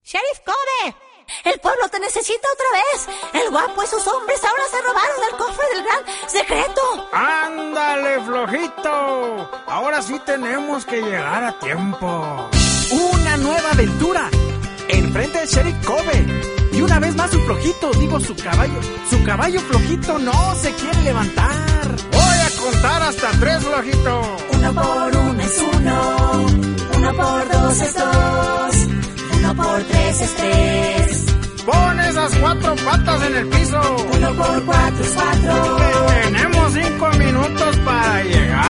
¡Sheriff Kobe! ¡El pueblo te necesita otra vez! ¡El guapo y sus hombres ahora se robaron el cofre del gran secreto! ¡Ándale, flojito! Ahora sí tenemos que llegar a tiempo. ¡Una nueva aventura! Enfrente del Sheriff Kobe. Y una vez más su flojito, su caballo flojito no se quiere levantar. Voy a contar hasta 3, flojito. 1 por 1 es 1, 1 por 2 es 2, 1 por 3 es 3. Pon esas 4 patas en el piso. 1 por 4 es 4. Tenemos 5 minutos para llegar.